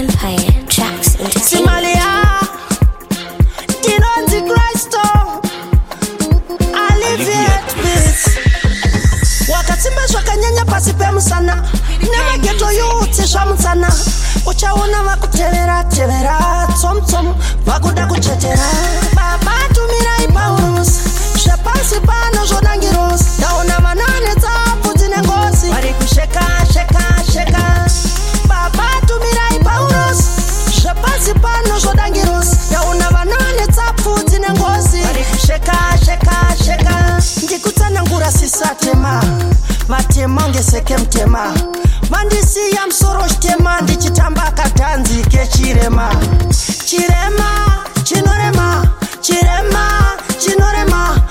Empire Tracks Entertainment. Simalia Dinonzi Christo Alleviate peace. Wakatsimbeshwa kanyanya pasi pemusana. Never get to you tishamusana. Uchaona vakutelera telera tsom vakuda kuchetera. Baba tumira ipaurus shapasi pano zvodangiros. Daona manane tsapu dzine ngozi vari kusheka sheka. Baba tumira ipaurus shapasi pano zvodangiros. Daona manane tsapu dzine ngozi vari kusheka sheka. Ndikutsanangura sisatema vatema ngeseke mtema. Mandisiya msoro chitema ndichitamba katanzi kechirema. Chirema chinorema